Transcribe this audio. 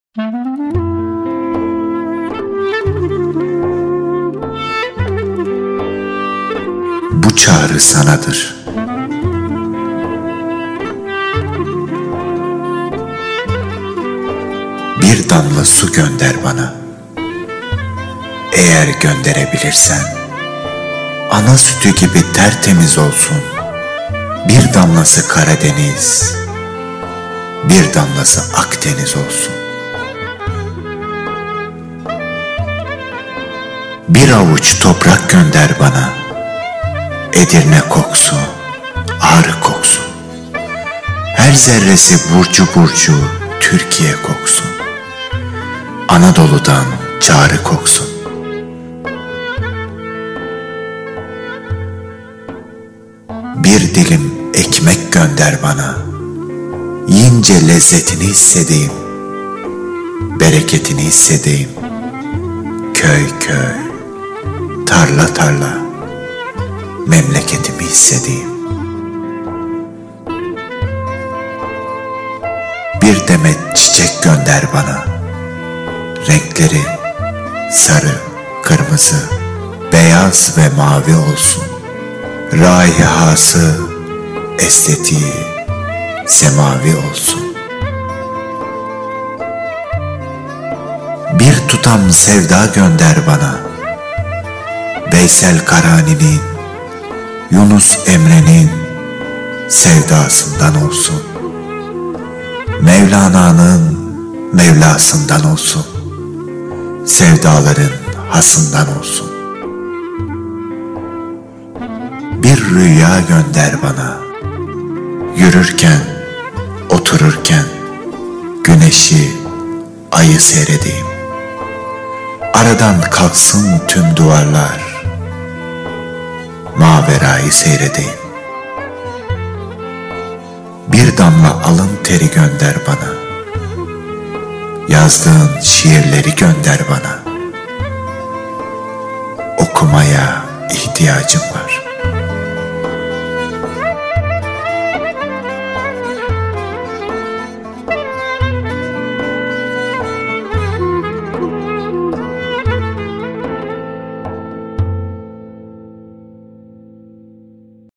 Bu çağrı sanadır. Bir damla su gönder bana. Eğer gönderebilirsen, ana sütü gibi tertemiz olsun. Bir damlası Karadeniz, bir damlası Akdeniz olsun. Bir avuç toprak gönder bana. Edirne koksu, Ağrı koksu. Her zerresi burcu burcu Türkiye koksun. Anadolu'dan çağrı koksun. Bir dilim ekmek gönder bana. Yiyince lezzetini hissedeyim. Bereketini hissedeyim. Köy köy, tarla tarla, memleketimi hissedeyim. Bir demet çiçek gönder bana. Renkleri sarı, kırmızı, beyaz ve mavi olsun. Raihası, estetiği semavi olsun. Bir tutam sevda gönder bana. Veysel Karani'nin, Yunus Emre'nin sevdasından olsun. Mevlana'nın Mevlasından olsun. Sevdaların hasından olsun. Bir rüya gönder bana. Yürürken, otururken güneşi, ayı seyredeyim. Aradan kalksın tüm duvarlar, maverayı seyredeyim. Bir damla alın teri gönder bana. Yazdığın şiirleri gönder bana. Okumaya ihtiyacım var.